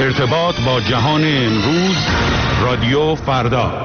ارتباط با جهان امروز، رادیو فردا.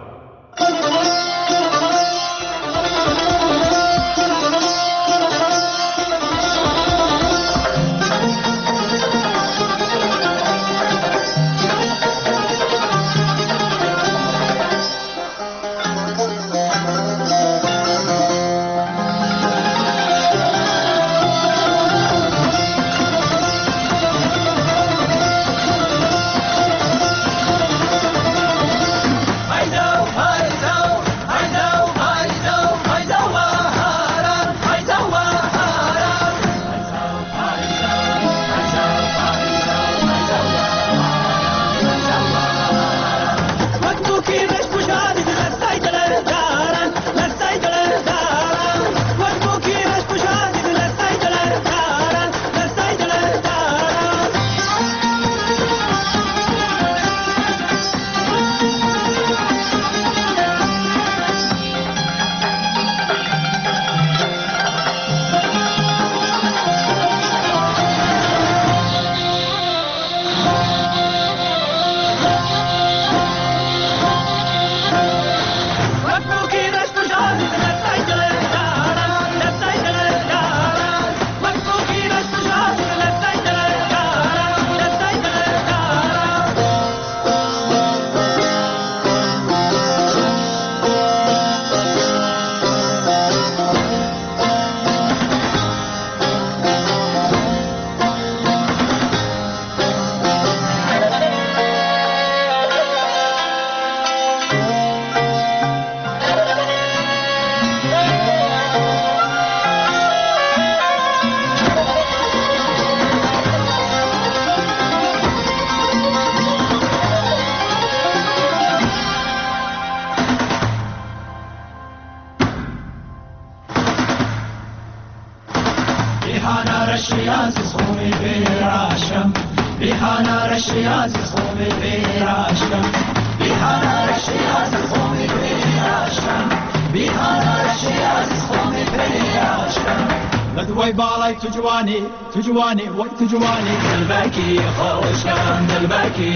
تجوانی وای تجوانی دلبکی خوشم دلبکی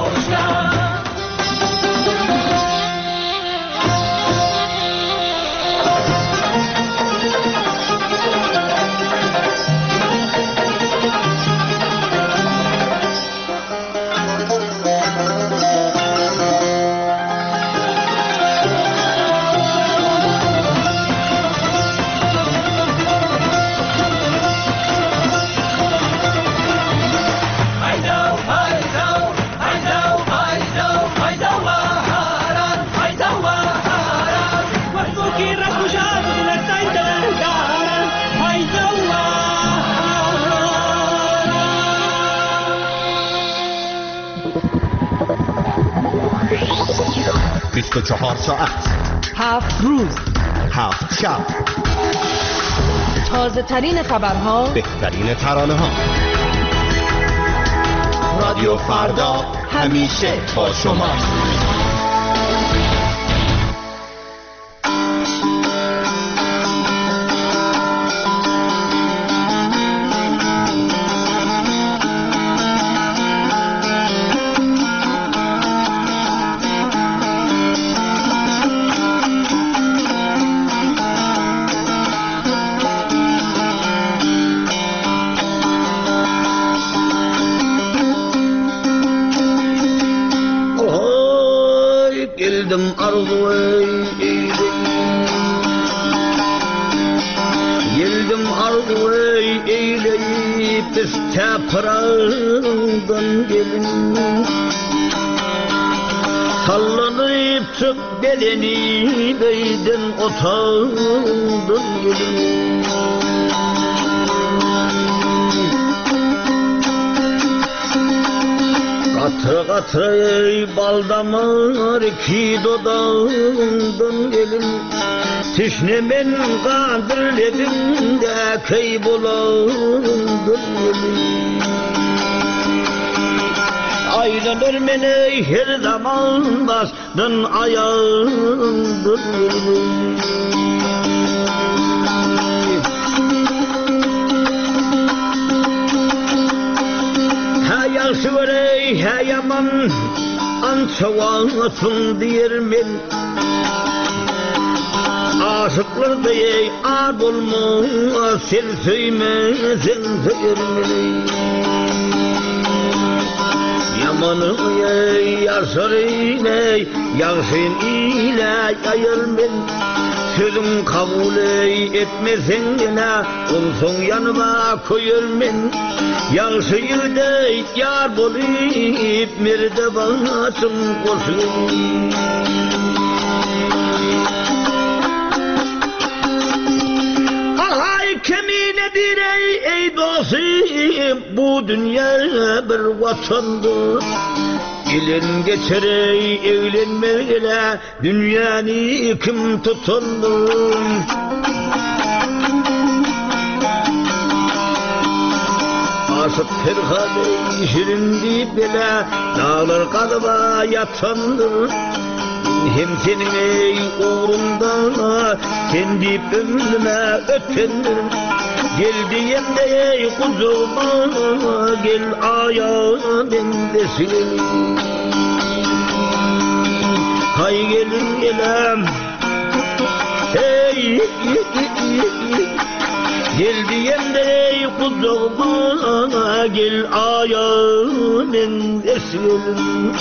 خوشم بیست و 24 ساعت 7 روز 7 شب تازه ترین خبرها، بهترین ترانه ها. رادیو فردا همیشه با شما. Pırağından gelin sallanıp çık beleni beyden otağından gelin Katra katra bal damar ki dodağından gelin Tişnemen kadirlerimde kaybolandan gelin Aylanır beni her zaman bastın ayağından gelin Hayal Yasıvere heyaman ançavasın diyermin Aşıklar diye ad olmaz sen söymezsen söylermin Yamanı yaşar ile yağsın ile yayılmin Sözüm kabul etmesen yine olsun yanıma koyulmin Yağsı yılda yar bolup merde bağlasın koşun Alay keminedir ey dostum bu dünya bir vatandır Gelin geçerey evlenmeyle dünyanı kim tutundur Aşık Ferhane şirindi bile dağlar kalıba yatandır Hem senin ey uğrunda kendi ömrüme ötendir Gel diyem de ey kuzuma gel ayağımın desin Hay gelin gelem hey Gel diyem de ey kuzuma gel ayağımın desin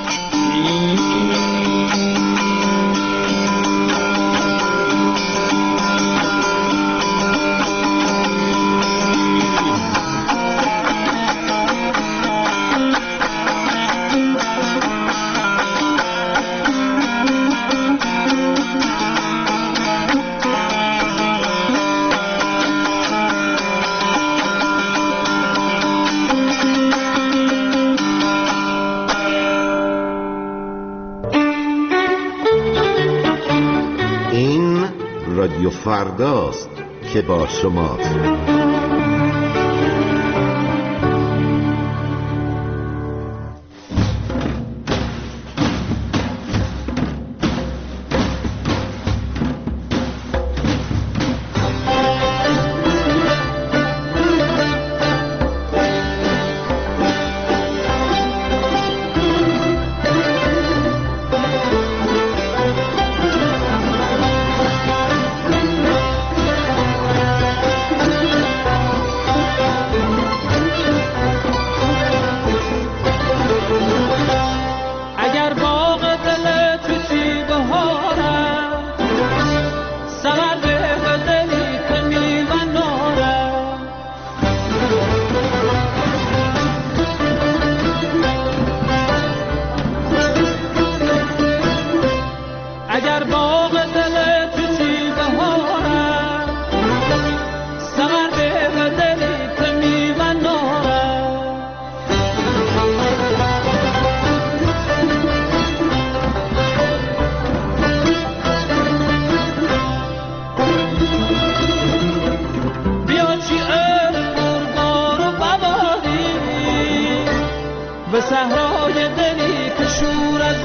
رادیو فرداست که با شماست به صحرای دلی که شور از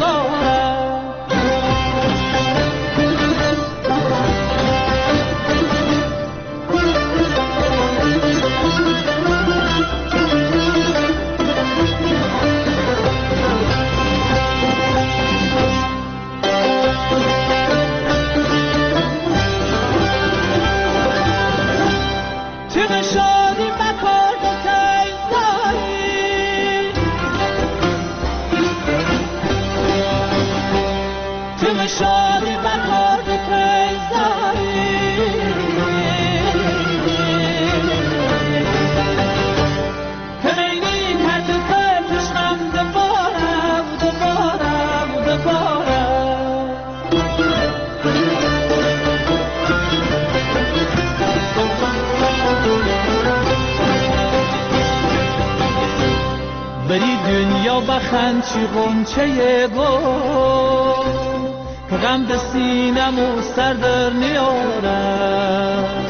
بری دنیا بخند چی غنچه گل که غم به سینم و سر در نیارم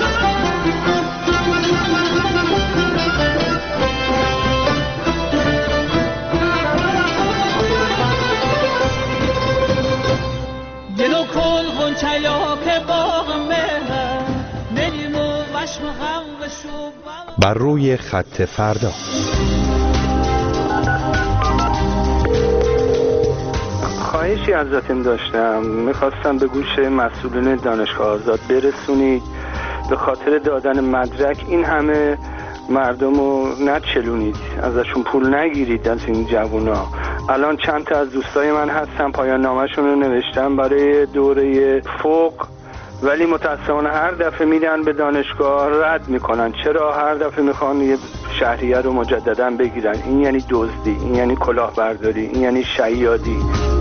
دل و کل غنچه یا که باغ مهر نلیم و وشم غم و شب بر روی خط فردا خواهشی ازتون داشتم، میخواستم به گوش مسئولین دانشگاه آزاد برسونید به خاطر دادن مدرک این همه مردم رو نچلونید، ازشون پول نگیرید از این جوونا. الان چند تا از دوستای من هستن پایان نامه‌شون رو نوشتن برای دوره فوق، ولی متاسفانه هر دفعه میرن به دانشگاه رد میکنن. چرا هر دفعه میخوان یه شهریه رو مجددا بگیرن؟ این یعنی دزدی، این یعنی کلاهبرداری، این یعنی شیادی.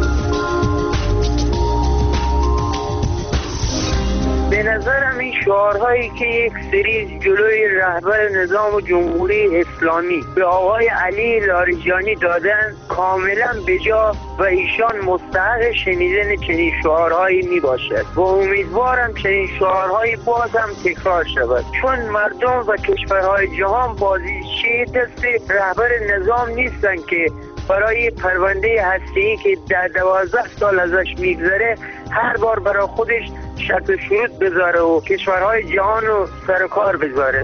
به نظرم این شعارهایی که یک سری جلوی رهبر نظام جمهوری اسلامی به آقای علی لاریجانی دادن کاملا بجا و ایشان مستحق شنیدن چنین شعارهایی می باشد و امیدوارم چنین شعارهایی باز هم تکرار شود، چون مردم و کشورهای جهان بازیچه دست رهبر نظام نیستن که برای پرونده هسته‌ای که 12 سال ازش میگذره هر بار برای خودش شرط و شروط بذاره و کشورهای جهان رو سر کار بذاره.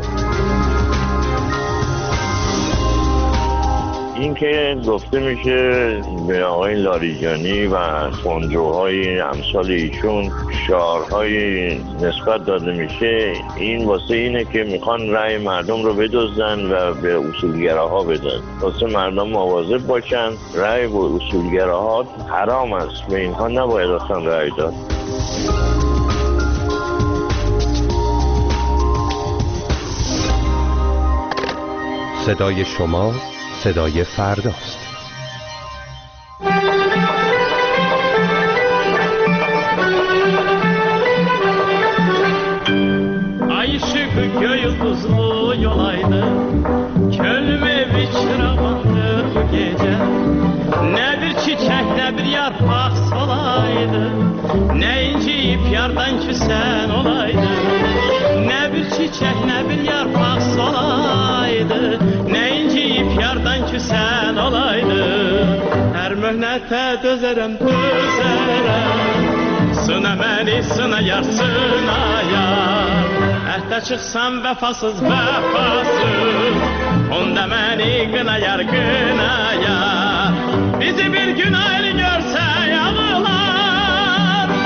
این که گفته میشه به آقای لاریجانی و خونجوهای امثال ایشون شعارهای نسبت داده میشه، این واسه اینه که میخوان رأی مردم رو بدزدن و به اصولگراها بدن. واسه مردم مواظب باشن، رأی به اصولگراها حرام است، به اینها نباید اصلا رأی داد. صدای شما صدای فرداست. Ay ışık gökyüzlü yolaydı, könlüme bir çırağandır bu gece. Ne bir çiçek ne bir yarpak solaydı, ne inciyip yardan küsen olaydı. Ne bir çiçek ne bir yarpak solaydı, ne inciyip yardan küsen olaydı. Her mühnete dözerem dözerem, sına beni sına yar sına yar. Əhdə çıxsam vəfasız vəfasız, onda məni qınayar qınayar. Bizi bir gün ayrı görsə yağılar,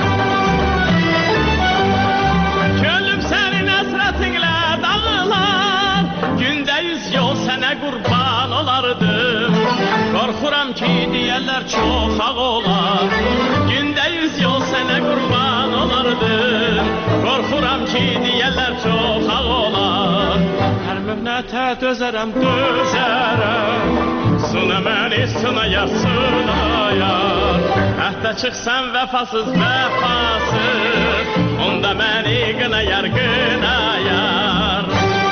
könlüm sənin əsrətinlə dağılar. Gündə 100 yol sənə qurban olardım, qorxuram ki deyərlər çox ağ olar. Gündə 100 yol sənə qurban olardım, qorxuram ki deyərlər çox ağ olar. Hər möhnətə dözərəm, dözərəm, sına məni sınayar, sınayar. Əhdə çıxsam vəfasız, vəfasız, onda məni qınayar, qınayar.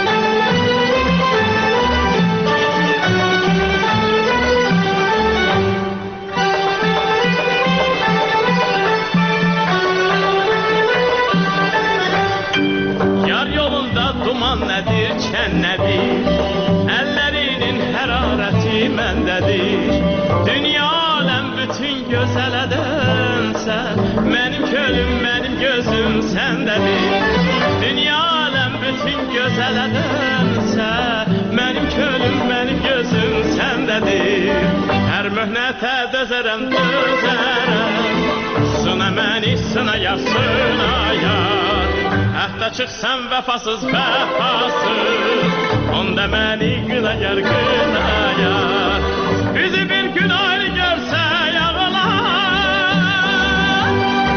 Duman nədir, çən nədir, əllərinin hərarəti məndədir. Dünya aləm bütün gözələdənsə, mənim könlüm, mənim gözüm səndədir. Dünya aləm bütün gözələdənsə, mənim könlüm, mənim gözüm səndədir. Hər möhnətə dözərəm, dözərəm, sına məni sınayar, sınayar. Əhdə çıxsam vəfasız, vəfasız, onda məni qınayar, qınayar. Bizi bir gün ayrı görsə yağılar,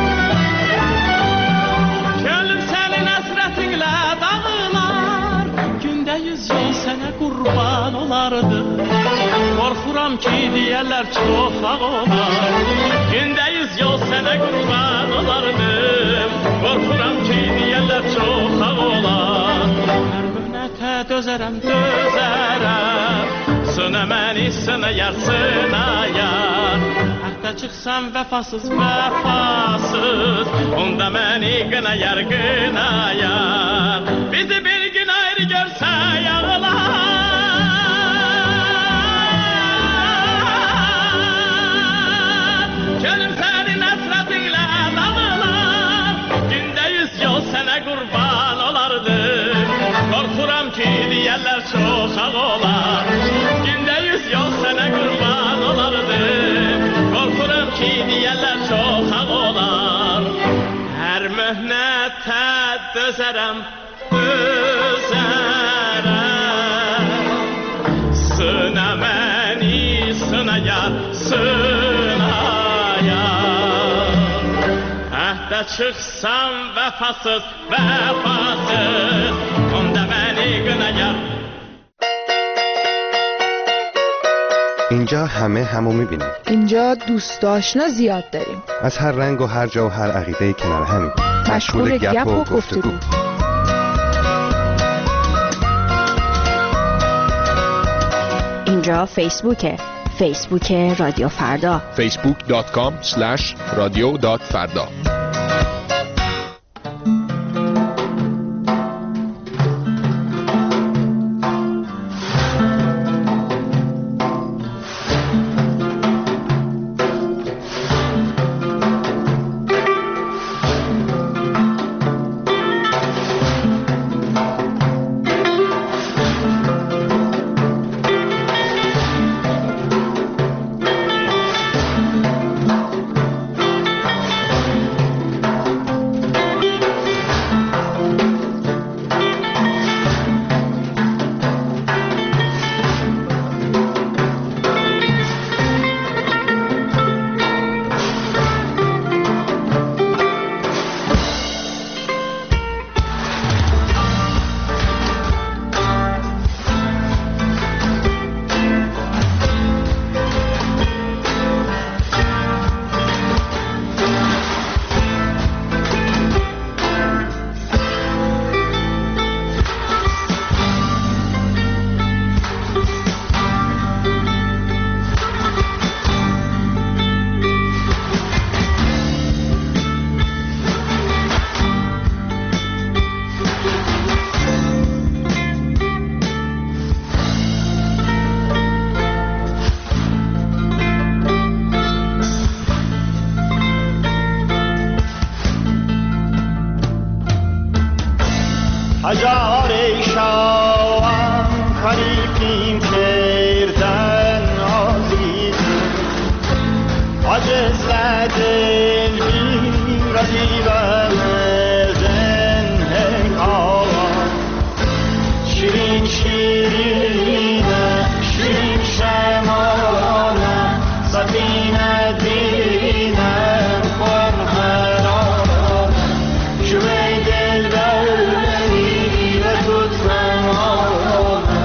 könlüm sənin əsrətinlə dağılar. Gündə 100 yol sənə qurban olardı, qorxuram ki deyərlər çox ağ olar. Gündə 100 yol sənə qurban olardım, qorxuram ki deyərlər çox ağ olar. Hər möhnətə dözərəm, dözərəm, sına məni sınayar, sınayar. Əhdə çıxsam vəfasız, vəfasız, onda məni qınayar, qınayar. Bizi bir gün ayrı görsə yağılar, könlüm sənin əsrətinlə dağılar. Gündə 100 yol sənə qurban olardım, qorxuram ki deyərlər çox ağ olar. Gündə 100 yol sənə qurban olardım, qorxuram ki deyərlər dözərəm, sına məni, sına yar, sına yar. Əhdə çıxsam vəfasız, vəfasız, onda məni qına yar. اینجا همو میبینیم. اینجا دوست آشنا زیاد داریم. از هر رنگ و هر جا و هر عقیده کنار همیم. مشغول گپ و گفتگو. اینجا فیسبوکه. فیسبوک رادیو فردا. facebook.com/radio.farda. هزار شاوم خریفیم کردن عزیز عجز دل بی رزیبم زنه آوان شیرین شیرینه شیرین شمانه سفینه دینم خون هرانه جوه دل بردی و تو زمانه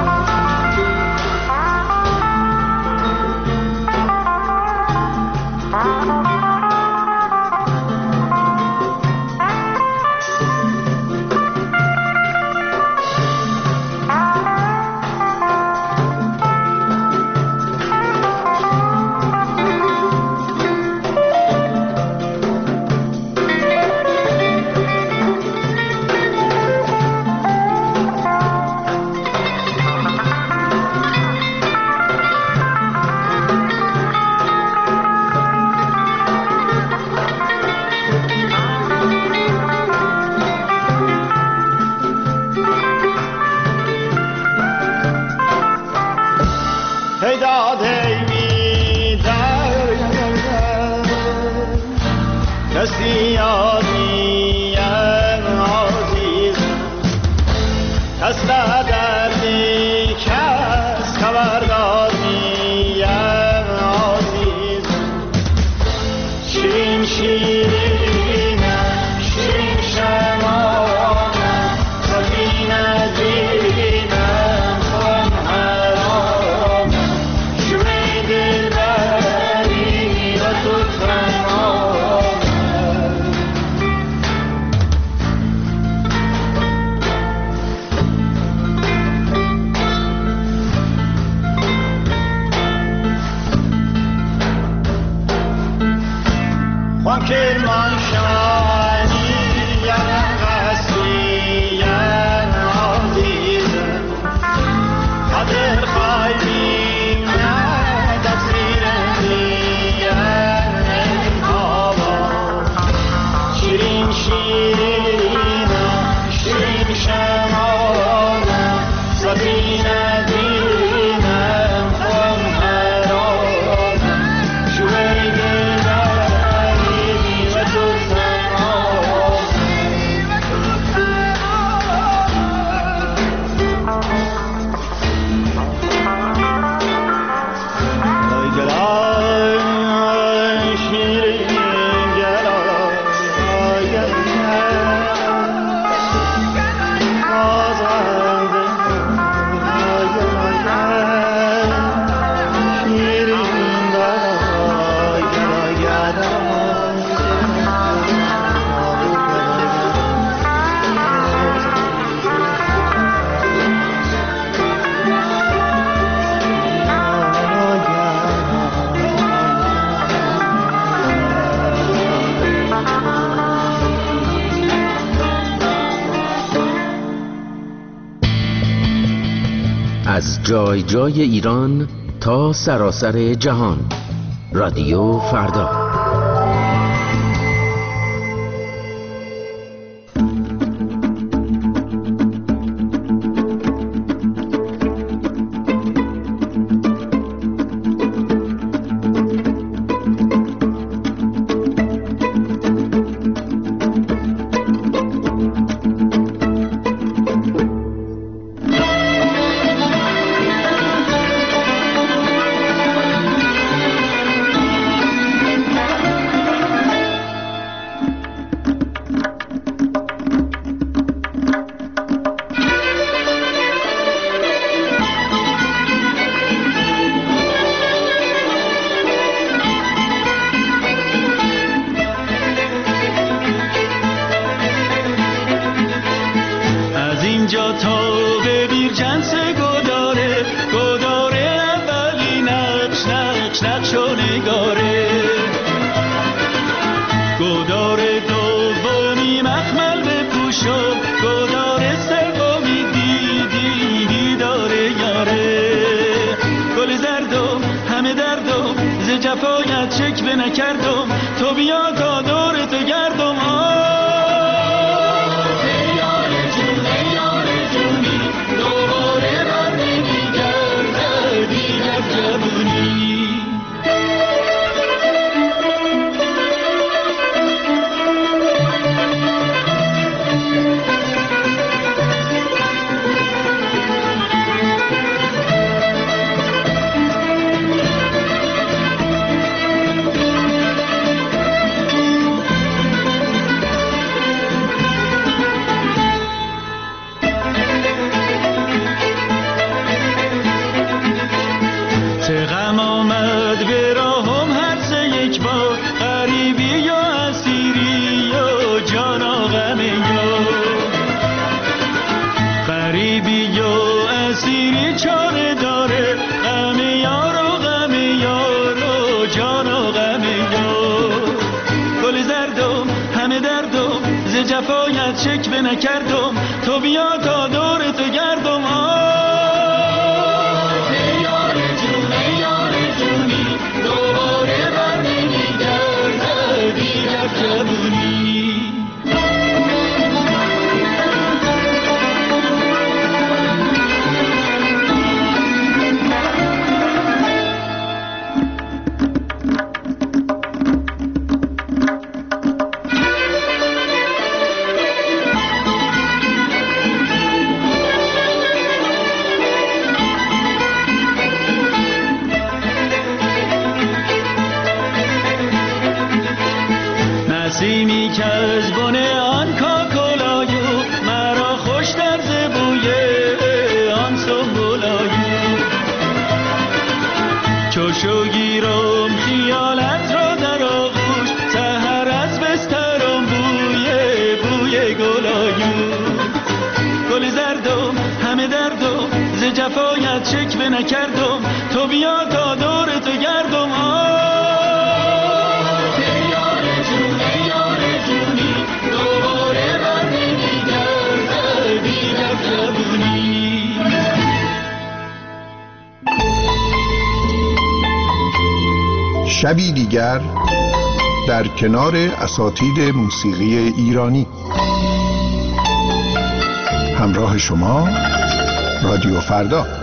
کسی آدیم عزیز کس دردی کس خبرداریم عزیز شیرین شیرینه شیرین شمانه سفینه دینم خون حرامه شوی دل بری و تو تمام Juan que manchani ya qasri ya aziz qadir khaymin ya tafsirani ya hava shirin shirina shirin shamana sabina dina khum harana shuway جای جای ایران تا سراسر جهان. رادیو فردا. جفایت شکوه نکردم تو بیا تا دور تو گردم یار جونی یار جونی دوباره بر نمیگرده دیگر جوونی نسیمی که از بن آن کاکلایو مرا خوش در زبوی آن سنبولایو چوشو گیرم خیالت را در آغوش سحر از بسترم بوی گلایو گل زردم همه دردم ز جفایت شکوه نکردم تو بیا تا دور تو گردم شبی دیگر در کنار اساتید موسیقی ایرانی. همراه شما رادیو فردا.